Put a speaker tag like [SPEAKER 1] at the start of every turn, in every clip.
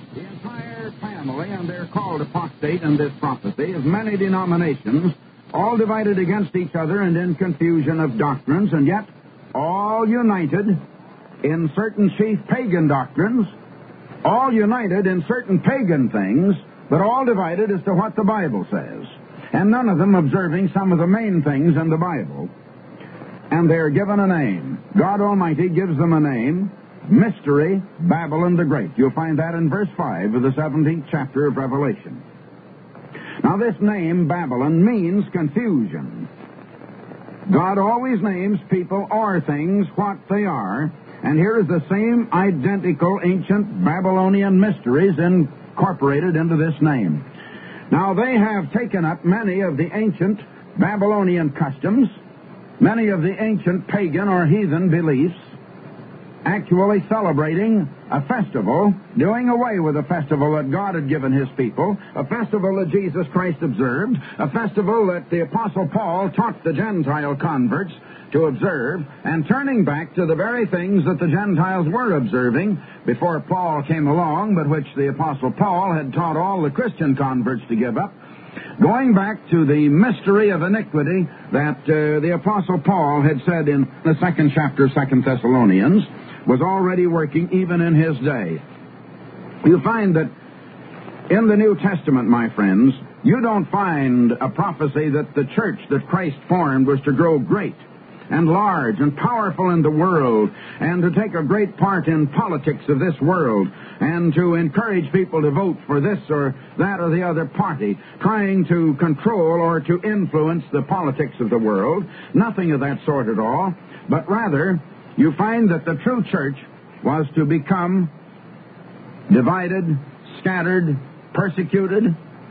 [SPEAKER 1] The entire family, and they're called apostate in this prophecy, of many denominations, all divided against each other and in confusion of doctrines, and yet all united in certain chief pagan doctrines, all united in certain pagan things, but all divided as to what the Bible says, and none of them observing some of the main things in the Bible. And they're given a name. God Almighty gives them a name, Mystery Babylon the Great. You'll find that in verse 5 of the 17th chapter of Revelation. Now, this name, Babylon, means confusion. God always names people or things what they are, and here is the same identical ancient Babylonian mysteries incorporated into this name. Now, they have taken up many of the ancient Babylonian customs, many of the ancient pagan or heathen beliefs, actually celebrating a festival, doing away with a festival that God had given his people, a festival that Jesus Christ observed, a festival that the Apostle Paul taught the Gentile converts to observe, and turning back to the very things that the Gentiles were observing before Paul came along, but which the Apostle Paul had taught all the Christian converts to give up, going back to the mystery of iniquity that the Apostle Paul had said in the 2nd chapter of 2 Thessalonians, was already working even in his day. You find that in the New Testament, my friends, you don't find a prophecy that the church that Christ formed was to grow great and large and powerful in the world, and to take a great part in politics of this world, and to encourage people to vote for this or that or the other party, trying to control or to influence the politics of the world. Nothing of that sort at all, but rather you find that the true church was to become divided, scattered, persecuted,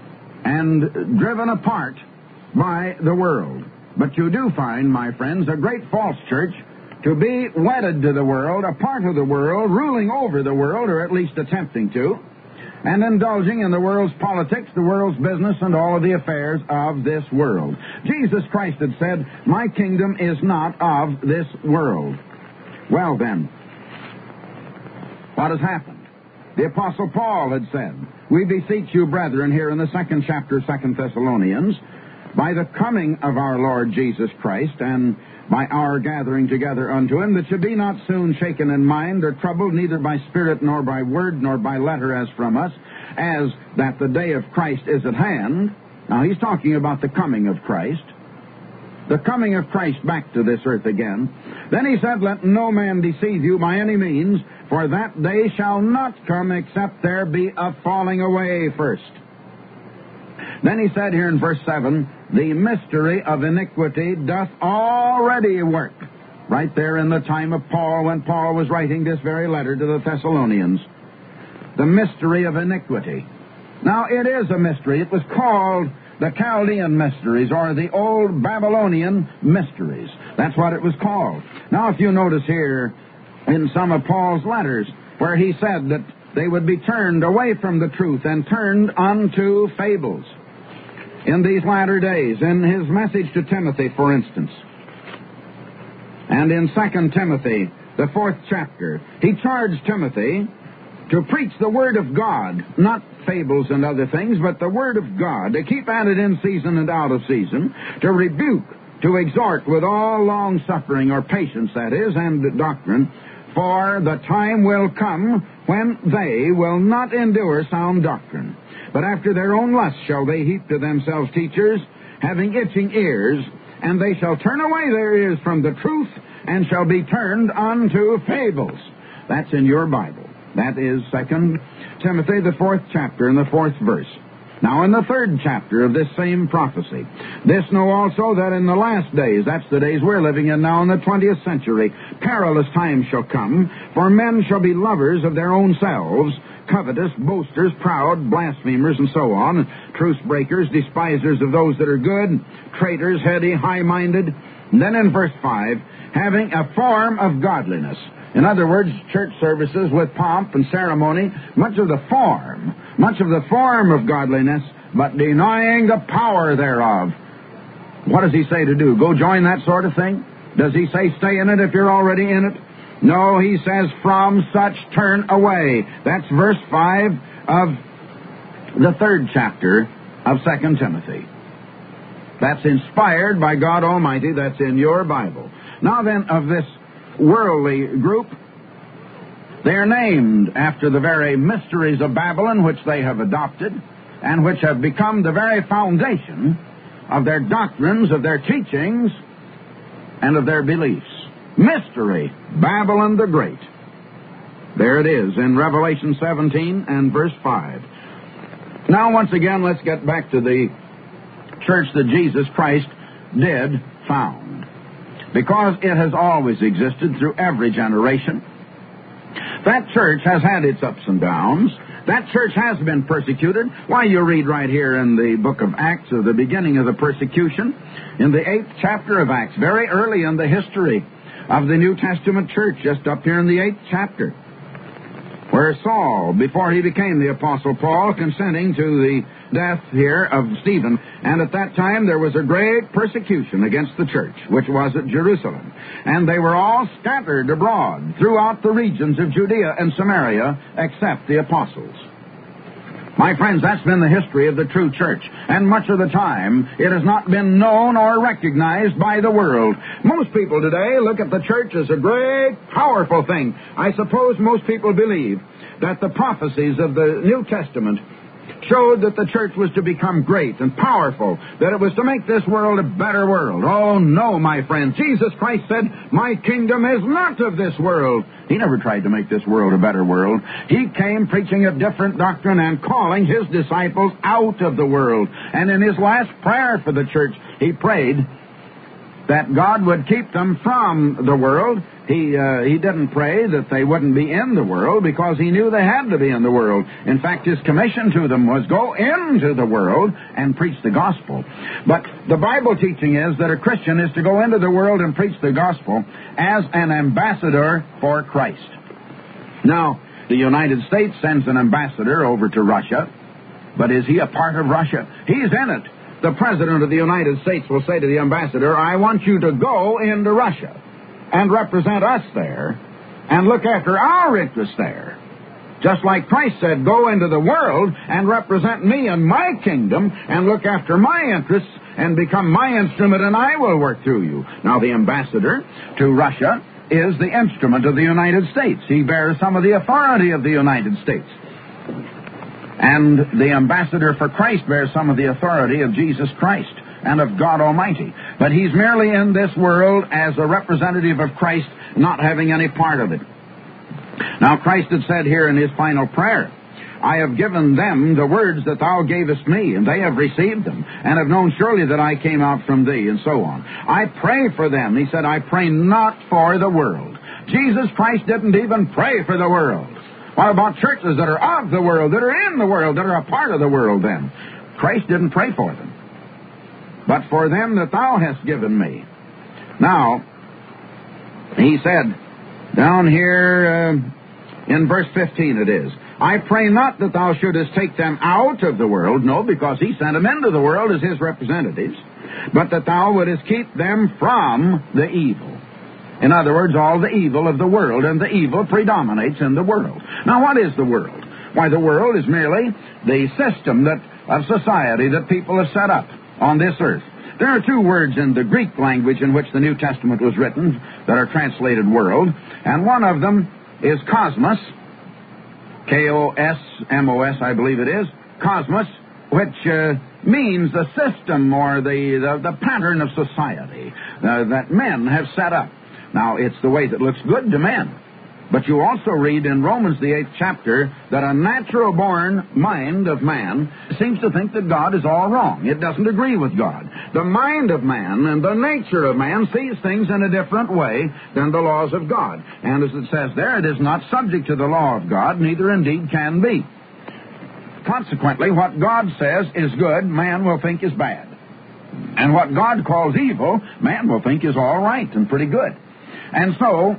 [SPEAKER 1] and driven apart by the world. But you do find, my friends, a great false church to be wedded to the world, a part of the world, ruling over the world, or at least attempting to, and indulging in the world's politics, the world's business, and all of the affairs of this world. Jesus Christ had said, "My kingdom is not of this world." Well then, what has happened? The Apostle Paul had said, "We beseech you, brethren," here in the 2nd chapter of 2 Thessalonians, "by the coming of our Lord Jesus Christ, and by our gathering together unto him, that ye be not soon shaken in mind, or troubled, neither by spirit, nor by word, nor by letter as from us, as that the day of Christ is at hand." Now, he's talking about the coming of Christ. The coming of Christ back to this earth again. Then he said, "Let no man deceive you by any means, for that day shall not come except there be a falling away first." Then he said here in verse 7, "The mystery of iniquity doth already work." Right there in the time of Paul, when Paul was writing this very letter to the Thessalonians. The mystery of iniquity. Now, it is a mystery. It was called the Chaldean mysteries, or the old Babylonian mysteries. That's what it was called. Now, if you notice here in some of Paul's letters, where he said that they would be turned away from the truth and turned unto fables. In these latter days, in his message to Timothy, for instance, and in 2 Timothy, the 4th chapter, he charged Timothy to preach the Word of God, not fables and other things, but the Word of God, to keep at it in season and out of season, to rebuke, to exhort with all long-suffering, or patience, that is, and doctrine, for the time will come when they will not endure sound doctrine, but after their own lust shall they heap to themselves teachers, having itching ears, and they shall turn away their ears from the truth, and shall be turned unto fables. That's in your Bible. That is 2 Timothy, the 4th chapter, and the 4th verse. Now, in the 3rd chapter of this same prophecy, "This know also that in the last days," that's the days we're living in now in the 20th century, "perilous times shall come, for men shall be lovers of their own selves, covetous, boasters, proud, blasphemers," and so on, "truce breakers, despisers of those that are good, traitors, heady, high-minded." And then in verse 5, "having a form of godliness." In other words, church services with pomp and ceremony, much of the form of godliness, but denying the power thereof. What does he say to do? Go join that sort of thing? Does he say stay in it if you're already in it? No, he says from such turn away. That's verse 5 of the 3rd chapter of 2 Timothy. That's inspired by God Almighty. That's in your Bible. Now then, of this worldly group, they are named after the very mysteries of Babylon, which they have adopted, and which have become the very foundation of their doctrines, of their teachings, and of their beliefs. Mystery, Babylon the Great. There it is in Revelation 17 and verse 5. Now, once again, let's get back to the church that Jesus Christ did found, because it has always existed through every generation. That church has had its ups and downs. That church has been persecuted. Why, you read right here in the book of Acts of the beginning of the persecution, in the 8th chapter of Acts, very early in the history of the New Testament church, just up here in the 8th chapter, where Saul, before he became the Apostle Paul, consenting to the death here of Stephen, and at that time there was a great persecution against the church, which was at Jerusalem. And they were all scattered abroad throughout the regions of Judea and Samaria, except the apostles. My friends, that's been the history of the true church, and much of the time it has not been known or recognized by the world. Most people today look at the church as a great, powerful thing. I suppose most people believe that the prophecies of the New Testament showed that the church was to become great and powerful, that it was to make this world a better world. Oh, no, my friend. Jesus Christ said, "My kingdom is not of this world." He never tried to make this world a better world. He came preaching a different doctrine and calling his disciples out of the world. And in his last prayer for the church, he prayed that God would keep them from the world. He didn't pray that they wouldn't be in the world, because he knew they had to be in the world. In fact, his commission to them was go into the world and preach the gospel. But the Bible teaching is that a Christian is to go into the world and preach the gospel as an ambassador for Christ. Now, the United States sends an ambassador over to Russia, but is he a part of Russia? He's in it. The President of the United States will say to the ambassador, "I want you to go into Russia and represent us there and look after our interests there." Just like Christ said, "Go into the world and represent me and my kingdom and look after my interests and become my instrument, and I will work through you." Now, the ambassador to Russia is the instrument of the United States. He bears some of the authority of the United States. And the ambassador for Christ bears some of the authority of Jesus Christ and of God Almighty. But he's merely in this world as a representative of Christ, not having any part of it. Now, Christ had said here in his final prayer, "I have given them the words that thou gavest me, and they have received them, and have known surely that I came out from thee," and so on. "I pray for them." He said, "I pray not for the world." Jesus Christ didn't even pray for the world. What about churches that are of the world, that are in the world, that are a part of the world then? Christ didn't pray for them, but for them that thou hast given me. Now, he said, down here in verse 15 it is, "I pray not that thou shouldest take them out of the world," no, because he sent them into the world as his representatives, "but that thou wouldest keep them from the evil." In other words, all the evil of the world, and the evil predominates in the world. Now, what is the world? Why, the world is merely the system of society that people have set up on this earth. There are two words in the Greek language in which the New Testament was written that are translated world, and one of them is cosmos, K-O-S-M-O-S, I believe it is, cosmos, which means the system or the pattern of society that men have set up. Now, it's the way that looks good to men. But you also read in Romans, the 8th chapter, that a natural-born mind of man seems to think that God is all wrong. It doesn't agree with God. The mind of man and the nature of man sees things in a different way than the laws of God. And as it says there, it is not subject to the law of God, neither indeed can be. Consequently, what God says is good, man will think is bad. And what God calls evil, man will think is all right and pretty good. And so,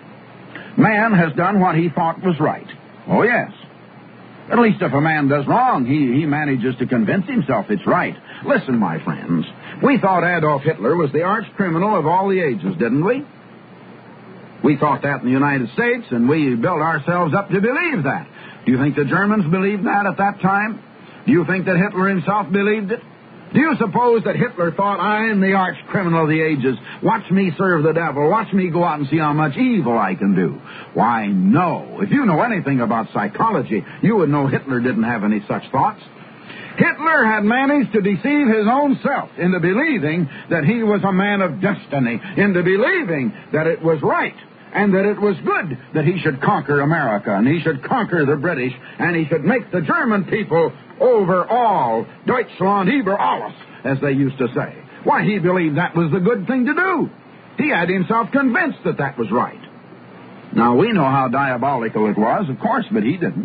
[SPEAKER 1] man has done what he thought was right. Oh, yes. At least if a man does wrong, he manages to convince himself it's right. Listen, my friends, we thought Adolf Hitler was the arch criminal of all the ages, didn't we? We thought that in the United States, and we built ourselves up to believe that. Do you think the Germans believed that at that time? Do you think that Hitler himself believed it? Do you suppose that Hitler thought, I am the arch criminal of the ages. Watch me serve the devil. Watch me go out and see how much evil I can do. Why, no. If you know anything about psychology, you would know Hitler didn't have any such thoughts. Hitler had managed to deceive his own self into believing that he was a man of destiny, into believing that it was right and that it was good that he should conquer America and he should conquer the British and he should make the German people over all, Deutschland über alles, as they used to say. Why, he believed that was the good thing to do. He had himself convinced that that was right. Now, we know how diabolical it was, of course, but he didn't.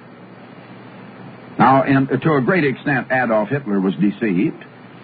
[SPEAKER 1] Now, to a great extent, Adolf Hitler was deceived.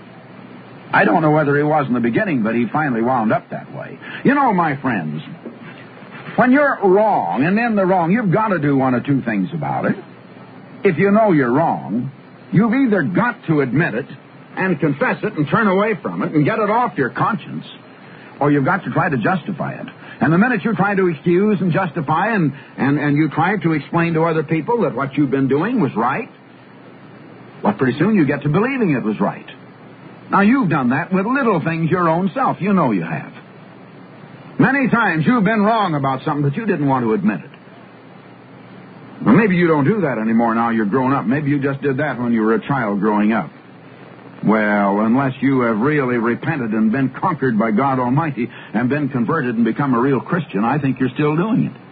[SPEAKER 1] I don't know whether he was in the beginning, but he finally wound up that way. You know, my friends, when you're wrong and in the wrong, you've got to do one of two things about it. If you know you're wrong, you've either got to admit it and confess it and turn away from it and get it off your conscience, or you've got to try to justify it. And the minute you try to excuse and justify and you try to explain to other people that what you've been doing was right, well, pretty soon you get to believing it was right. Now, you've done that with little things your own self. You know you have. Many times you've been wrong about something, but you didn't want to admit it. Well, maybe you don't do that anymore now you're grown up. Maybe you just did that when you were a child growing up. Well, unless you have really repented and been conquered by God Almighty and been converted and become a real Christian, I think you're still doing it.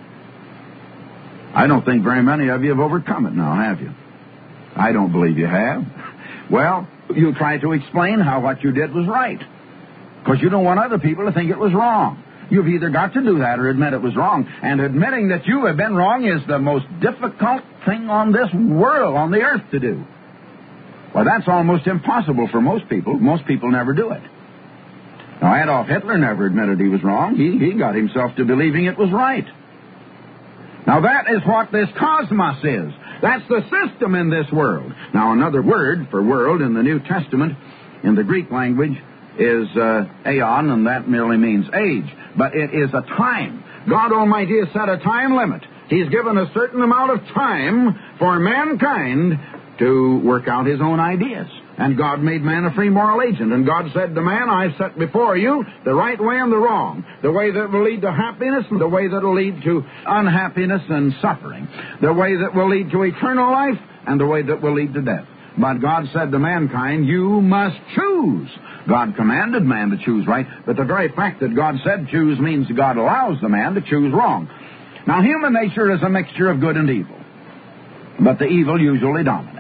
[SPEAKER 1] I don't think very many of you have overcome it now, have you? I don't believe you have. Well, you try to explain how what you did was right, because you don't want other people to think it was wrong. You've either got to do that or admit it was wrong. And admitting that you have been wrong is the most difficult thing on this world, on the earth, to do. Well, that's almost impossible for most people. Most people never do it. Now, Adolf Hitler never admitted he was wrong. He got himself to believing it was right. Now, that is what this cosmos is. That's the system in this world. Now, another word for world in the New Testament, in the Greek language, is aeon, and that merely means age. But it is a time. God Almighty has set a time limit. He's given a certain amount of time for mankind to work out his own ideas. And God made man a free moral agent. And God said to man, I've set before you the right way and the wrong, the way that will lead to happiness and the way that will lead to unhappiness and suffering, the way that will lead to eternal life and the way that will lead to death. But God said to mankind, you must choose. God commanded man to choose right, but the very fact that God said choose means God allows the man to choose wrong. Now, human nature is a mixture of good and evil, but the evil usually dominates.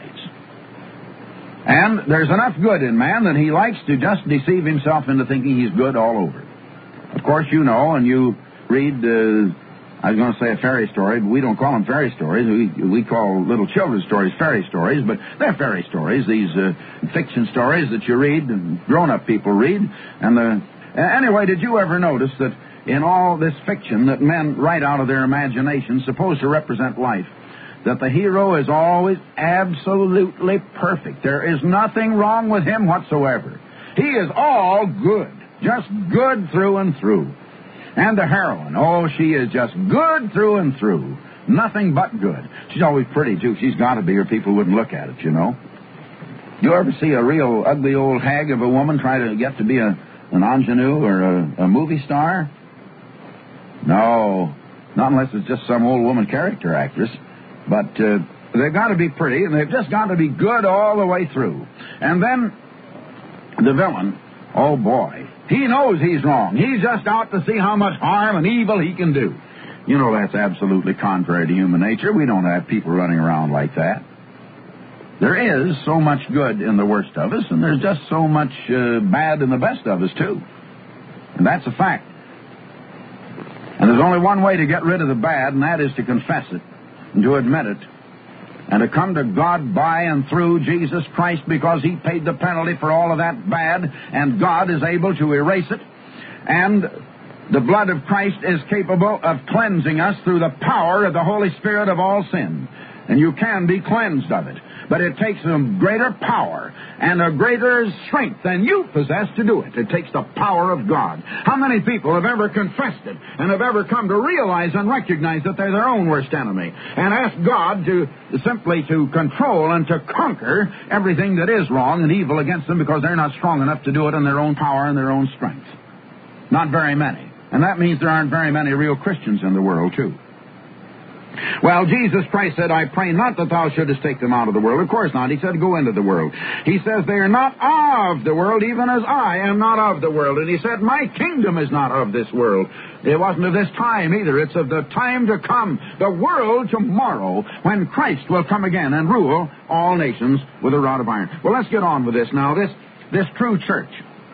[SPEAKER 1] And there's enough good in man that he likes to just deceive himself into thinking he's good all over. Of course, you know, and you read, I was going to say a fairy story, but we don't call them fairy stories. We call little children's stories fairy stories, but they're fairy stories, these fiction stories that you read and grown-up people read. And anyway, did you ever notice that in all this fiction that men write out of their imagination, supposed to represent life, that the hero is always absolutely perfect? There is nothing wrong with him whatsoever. He is all good, just good through and through. And the heroine, oh, she is just good through and through. Nothing but good. She's always pretty, too. She's got to be, or people wouldn't look at it, you know. You ever see a real ugly old hag of a woman try to get to be an ingenue or a movie star? No, not unless it's just some old woman character actress. But they've got to be pretty, and they've just got to be good all the way through. And then the villain, oh boy, he knows he's wrong. He's just out to see how much harm and evil he can do. You know, that's absolutely contrary to human nature. We don't have people running around like that. There is so much good in the worst of us, and there's just so much bad in the best of us, too. And that's a fact. And there's only one way to get rid of the bad, and that is to confess it, and to admit it, and to come to God by and through Jesus Christ, because he paid the penalty for all of that bad, and God is able to erase it. And the blood of Christ is capable of cleansing us through the power of the Holy Spirit of all sin. and you can be cleansed of it. But it takes a greater power and a greater strength than you possess to do it. It takes the power of God. How many people have ever confessed it and have ever come to realize and recognize that they're their own worst enemy and ask God to simply to control and to conquer everything that is wrong and evil against them because they're not strong enough to do it in their own power and their own strength? Not very many. And that means there aren't very many real Christians in the world, too. Well, Jesus Christ said, I pray not that thou shouldest take them out of the world. Of course not. He said, go into the world. He says, they are not of the world, even as I am not of the world. And he said, my kingdom is not of this world. It wasn't of this time either. It's of the time to come, the world tomorrow, when Christ will come again and rule all nations with a rod of iron. Well, let's get on with this now. This true church.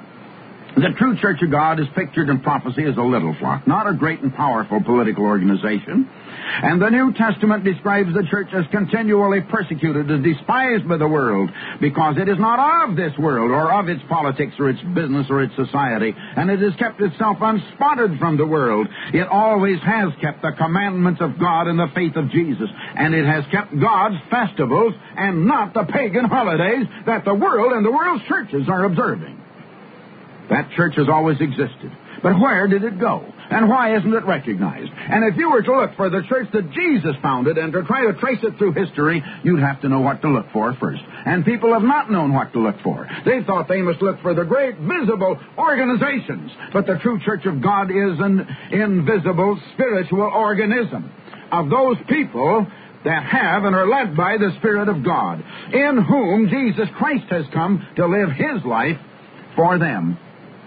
[SPEAKER 1] The true church of God is pictured in prophecy as a little flock, not a great and powerful political organization. And the New Testament describes the church as continually persecuted, as despised by the world, because it is not of this world, or of its politics, or its business, or its society, and it has kept itself unspotted from the world. It always has kept the commandments of God and the faith of Jesus, and it has kept God's festivals and not the pagan holidays that the world and the world's churches are observing. That church has always existed. But where did it go? And why isn't it recognized? And if you were to look for the church that Jesus founded and to try to trace it through history, you'd have to know what to look for first. And people have not known what to look for. They thought they must look for the great visible organizations. But the true church of God is an invisible spiritual organism of those people that have and are led by the Spirit of God, in whom Jesus Christ has come to live His life for them.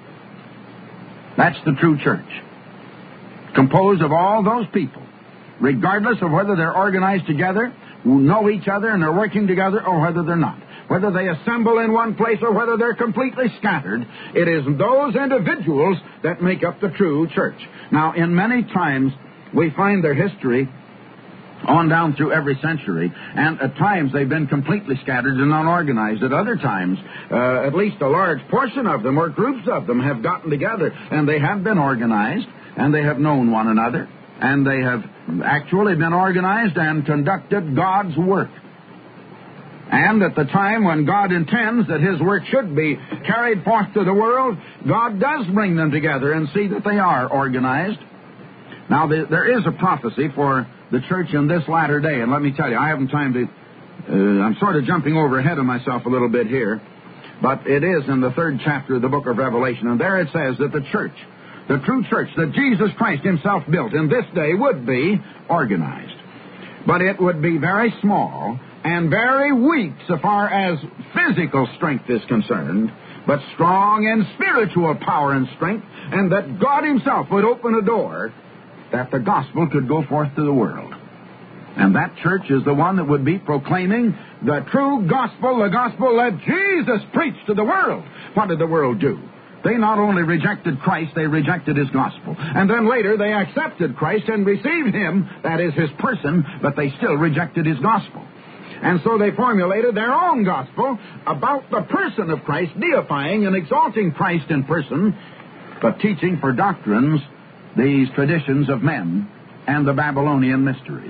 [SPEAKER 1] That's the true church, composed of all those people, regardless of whether they're organized together, who know each other and are working together, or whether they're not. Whether they assemble in one place or whether they're completely scattered, it is those individuals that make up the true church. Now, in many times, we find their history on down through every century, and at times they've been completely scattered and unorganized. At other times, at least a large portion of them, or groups of them, have gotten together, and they have been organized, and they have known one another, and they have actually been organized and conducted God's work. And at the time when God intends that His work should be carried forth to the world, God does bring them together and see that they are organized. Now, there is a prophecy for the church in this latter day, and let me tell you, I haven't time to, I'm sort of jumping over ahead of myself a little bit here, but it is in the 3rd chapter of the book of Revelation, and there it says that the church, the true church that Jesus Christ Himself built in this day would be organized. But it would be very small and very weak so far as physical strength is concerned, but strong in spiritual power and strength, and that God Himself would open a door that the gospel could go forth to the world. And that church is the one that would be proclaiming the true gospel, the gospel that Jesus preached to the world. What did the world do? They not only rejected Christ, they rejected His gospel. And then later they accepted Christ and received Him, that is His person, but they still rejected His gospel. And so they formulated their own gospel about the person of Christ, deifying and exalting Christ in person, but teaching for doctrines these traditions of men and the Babylonian mysteries.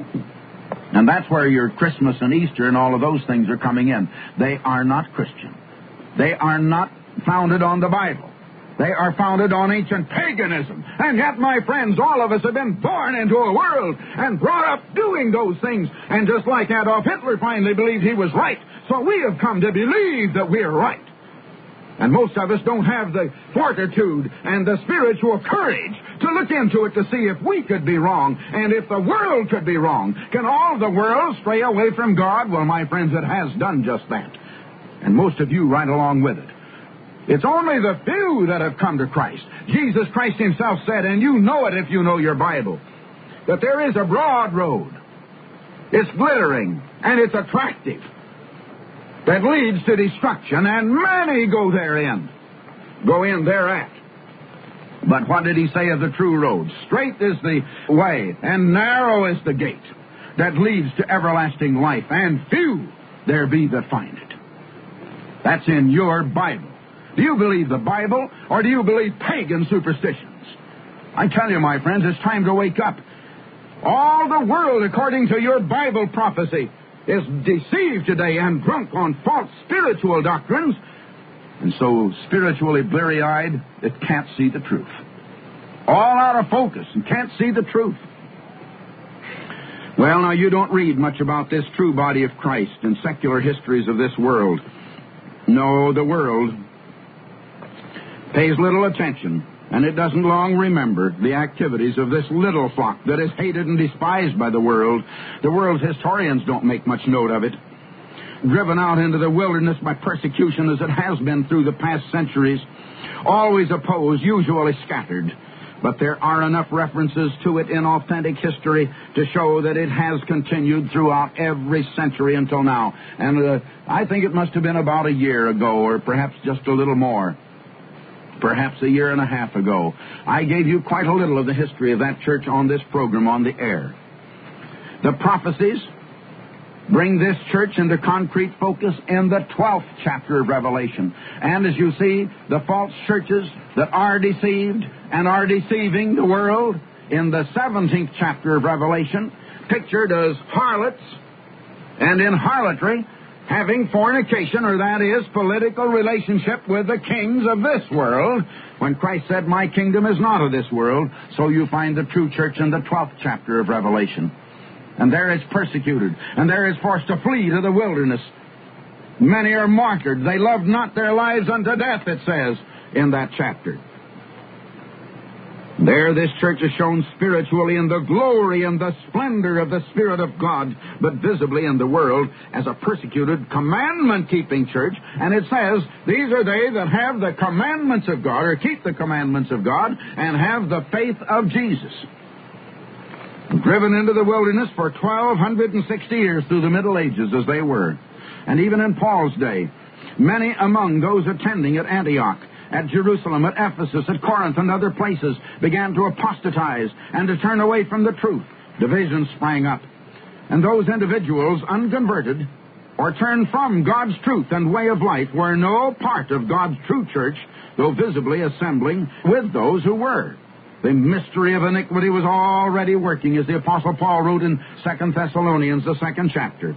[SPEAKER 1] And that's where your Christmas and Easter and all of those things are coming in. They are not Christian. They are not founded on the Bible. They are founded on ancient paganism. And yet, my friends, all of us have been born into a world and brought up doing those things. And just like Adolf Hitler finally believed he was right, so we have come to believe that we're right. And most of us don't have the fortitude and the spiritual courage to look into it to see if we could be wrong and if the world could be wrong. Can all the world stray away from God? Well, my friends, it has done just that. And most of you right along with it. It's only the few that have come to Christ. Jesus Christ Himself said, and you know it if you know your Bible, that there is a broad road. It's glittering and it's attractive, that leads to destruction, and many go therein. Go in thereat. But what did He say of the true road? Straight is the way, and narrow is the gate that leads to everlasting life, and few there be that find it. That's in your Bible. Do you believe the Bible, or do you believe pagan superstitions? I tell you, my friends, it's time to wake up. All the world, according to your Bible prophecy, is deceived today and drunk on false spiritual doctrines, and so spiritually bleary-eyed, it can't see the truth. All out of focus and can't see the truth. Well, now, you don't read much about this true body of Christ in secular histories of this world. No, the world pays little attention, and it doesn't long remember the activities of this little flock that is hated and despised by the world. The world's historians don't make much note of it. Driven out into the wilderness by persecution as it has been through the past centuries, always opposed, usually scattered. But there are enough references to it in authentic history to show that it has continued throughout every century until now. And I think it must have been about a year ago, or perhaps just a little more. Perhaps a year and a half ago, I gave you quite a little of the history of that church on this program on the air. The prophecies bring this church into concrete focus in the 12th chapter of Revelation. And as you see, the false churches that are deceived and are deceiving the world in the 17th chapter of Revelation, pictured as harlots, and in harlotry, having fornication, or that is, political relationship with the kings of this world, when Christ said, "My kingdom is not of this world." So you find the true church in the 12th chapter of Revelation. And there is persecuted, and there is forced to flee to the wilderness. Many are martyred. They loved not their lives unto death, it says in that chapter. There this church is shown spiritually in the glory and the splendor of the Spirit of God, but visibly in the world as a persecuted, commandment-keeping church. And it says, these are they that have the commandments of God, or keep the commandments of God, and have the faith of Jesus. Driven into the wilderness for 1,260 years through the Middle Ages as they were. And even in Paul's day, many among those attending at Antioch, at Jerusalem, at Ephesus, at Corinth, and other places began to apostatize and to turn away from the truth. Divisions sprang up. And those individuals, unconverted, or turned from God's truth and way of life, were no part of God's true church, though visibly assembling with those who were. The mystery of iniquity was already working, as the Apostle Paul wrote in 2 Thessalonians, the 2nd chapter.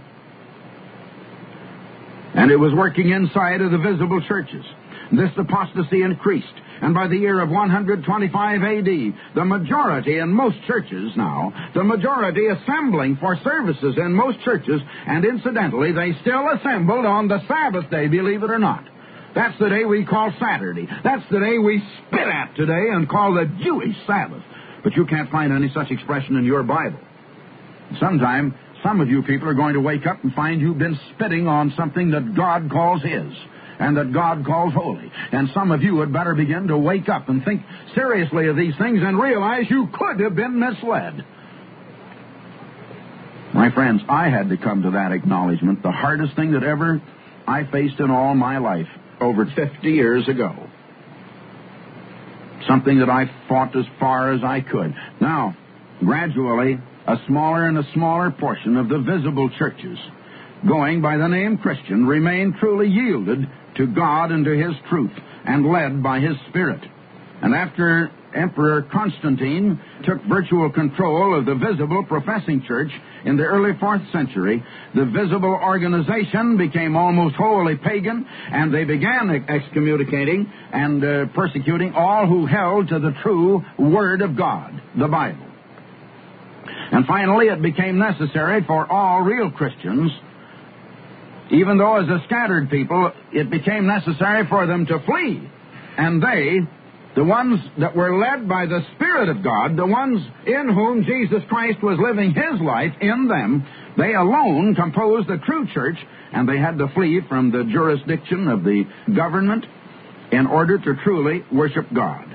[SPEAKER 1] And it was working inside of the visible churches. This apostasy increased, and by the year of 125 A.D., the majority in most churches now, the majority assembling for services in most churches, and incidentally, they still assembled on the Sabbath day, believe it or not. That's the day we call Saturday. That's the day we spit at today and call the Jewish Sabbath. But you can't find any such expression in your Bible. Sometime, some of you people are going to wake up and find you've been spitting on something that God calls His, and that God calls holy. And some of you had better begin to wake up and think seriously of these things and realize you could have been misled. My friends, I had to come to that acknowledgement, the hardest thing that ever I faced in all my life, over 50 years ago. Something that I fought as far as I could. Now, gradually, a smaller and a smaller portion of the visible churches, going by the name Christian, remain truly yielded to God and to His truth, and led by His Spirit. And after Emperor Constantine took virtual control of the visible professing church in the early 4th century, the visible organization became almost wholly pagan, and they began excommunicating and persecuting all who held to the true Word of God, the Bible. And finally, it became necessary for all real Christians, even though as a scattered people, it became necessary for them to flee. And they, the ones that were led by the Spirit of God, the ones in whom Jesus Christ was living His life in them, they alone composed the true church, and they had to flee from the jurisdiction of the government in order to truly worship God.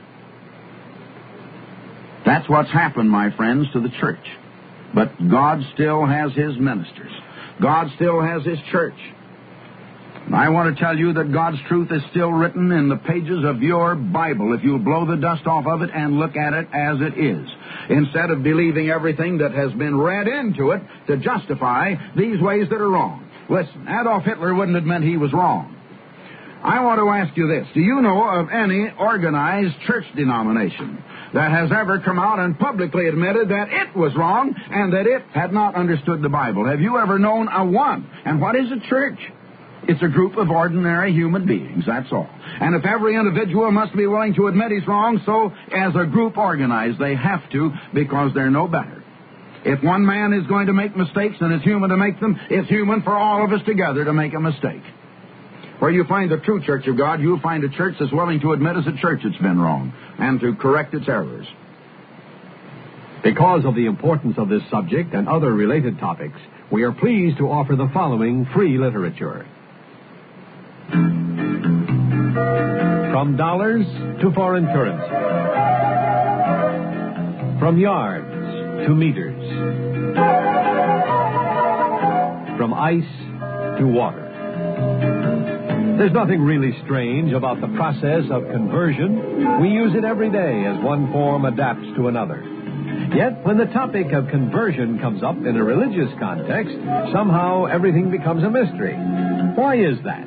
[SPEAKER 1] That's what's happened, my friends, to the church. But God still has His ministers. God still has His church. And I want to tell you that God's truth is still written in the pages of your Bible if you'll blow the dust off of it and look at it as it is, instead of believing everything that has been read into it to justify these ways that are wrong. Listen, Adolf Hitler wouldn't admit he was wrong. I want to ask you this. Do you know of any organized church denomination that has ever come out and publicly admitted that it was wrong and that it had not understood the Bible. Have you ever known a one? And what is a church? It's a group of ordinary human beings, that's all. And if every individual must be willing to admit he's wrong, so as a group organized, they have to, because they're no better. If one man is going to make mistakes and it's human to make them, it's human for all of us together to make a mistake. Where you find the true church of God, you'll find a church that's willing to admit as a church it's been wrong and to correct its errors.
[SPEAKER 2] Because of the importance of this subject and other related topics, we are pleased to offer the following free literature. From dollars to foreign currency. From yards to meters. From ice to water. There's nothing really strange about the process of conversion. We use it every day as one form adapts to another. Yet, when the topic of conversion comes up in a religious context, somehow everything becomes a mystery. Why is that?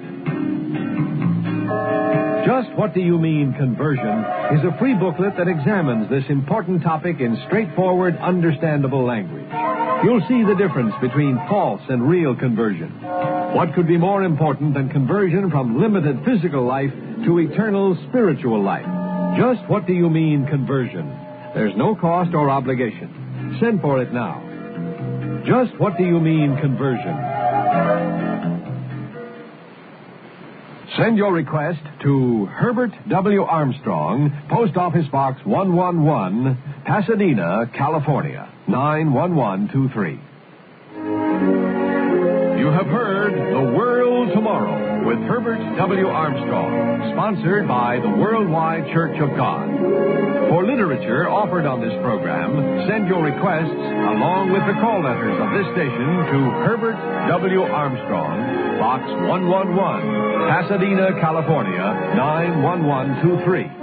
[SPEAKER 2] Just What Do You Mean, Conversion is a free booklet that examines this important topic in straightforward, understandable language. You'll see the difference between false and real conversion. What could be more important than conversion from limited physical life to eternal spiritual life? Just What Do You Mean, Conversion? There's no cost or obligation. Send for it now. Just What Do You Mean, Conversion? Send your request to Herbert W. Armstrong, Post Office Box 111, Pasadena, California, 91123. You have heard The World Tomorrow with Herbert W. Armstrong, sponsored by the Worldwide Church of God. For literature offered on this program, send your requests along with the call letters of this station to Herbert W. Armstrong, Box 111, Pasadena, California, 91123.